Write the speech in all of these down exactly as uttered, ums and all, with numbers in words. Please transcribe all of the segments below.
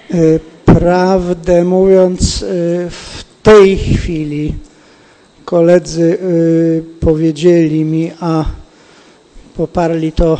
Prawdę mówiąc, w tej chwili koledzy powiedzieli mi, a poparli to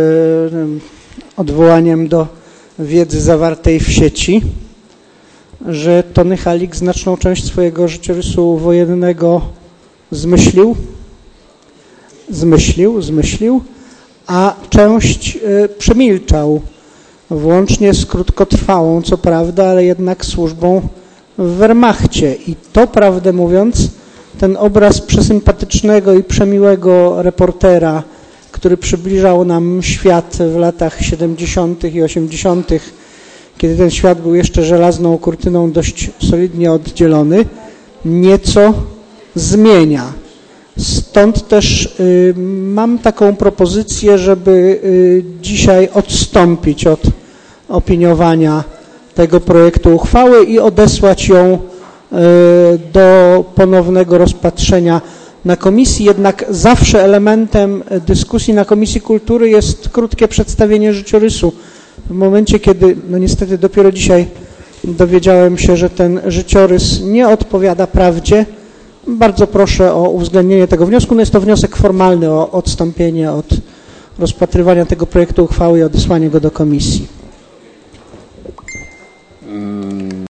odwołaniem do wiedzy zawartej w sieci, że Tony Halik znaczną część swojego życiorysu wojennego zmyślił, zmyślił, zmyślił, a część przemilczał, włącznie z krótkotrwałą, co prawda, ale jednak służbą w Wehrmachcie. I to, prawdę mówiąc, ten obraz przesympatycznego i przemiłego reportera, który przybliżał nam świat w latach siedemdziesiątych i osiemdziesiątych, kiedy ten świat był jeszcze żelazną kurtyną dość solidnie oddzielony, nieco zmienia. Stąd też y, mam taką propozycję, żeby y, dzisiaj odstąpić od opiniowania tego projektu uchwały i odesłać ją y, do ponownego rozpatrzenia na komisji. Jednak zawsze elementem dyskusji na Komisji Kultury jest krótkie przedstawienie życiorysu. W momencie, kiedy, no niestety dopiero dzisiaj dowiedziałem się, że ten życiorys nie odpowiada prawdzie, bardzo proszę o uwzględnienie tego wniosku. No jest to wniosek formalny o odstąpienie od rozpatrywania tego projektu uchwały i odesłanie go do komisji.